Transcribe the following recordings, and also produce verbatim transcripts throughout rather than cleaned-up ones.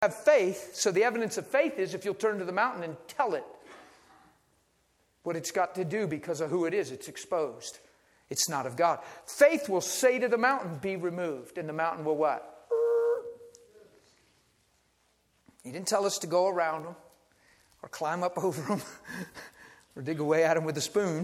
have faith. So the evidence of faith is if you'll turn to the mountain and tell it what it's got to do because of who it is. It's exposed. It's not of God. Faith will say to the mountain, be removed. And the mountain will what? He didn't tell us to go around them or climb up over them or dig away at them with a spoon.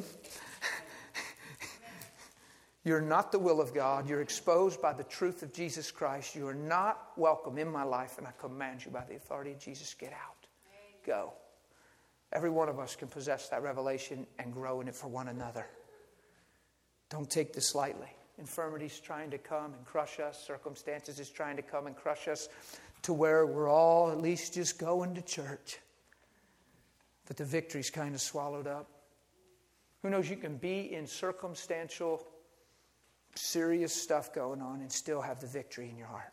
You're not the will of God. You're exposed by the truth of Jesus Christ. You are not welcome in my life, and I command you by the authority of Jesus, get out. Go. Every one of us can possess that revelation and grow in it for one another. Don't take this lightly. Infirmity's trying to come and crush us. Circumstances is trying to come and crush us to where we're all at least just going to church. But the victory's kind of swallowed up. Who knows, you can be in circumstantial serious stuff going on and still have the victory in your heart.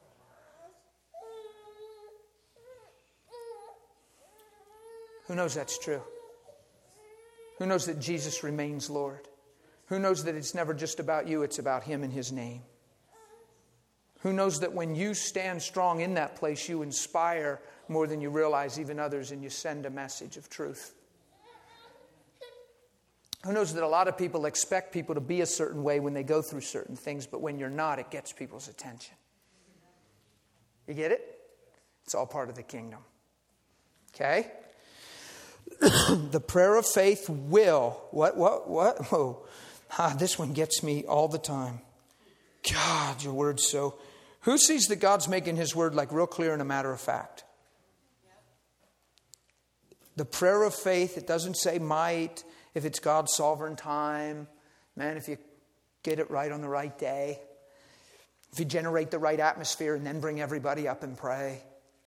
Who knows that's true? Who knows that Jesus remains Lord? Who knows that it's never just about you, it's about Him and His name? Who knows that when you stand strong in that place, you inspire more than you realize even others, and you send a message of truth? Who knows that a lot of people expect people to be a certain way when they go through certain things, but when you're not, it gets people's attention. You get it? It's all part of the kingdom. Okay? The prayer of faith will. What, what, what? Whoa. Ah, this one gets me all the time. God, your word's so... Who sees that God's making His word like real clear and a matter of fact? The prayer of faith, it doesn't say might... If it's God's sovereign time, man, if you get it right on the right day, if you generate the right atmosphere and then bring everybody up and pray,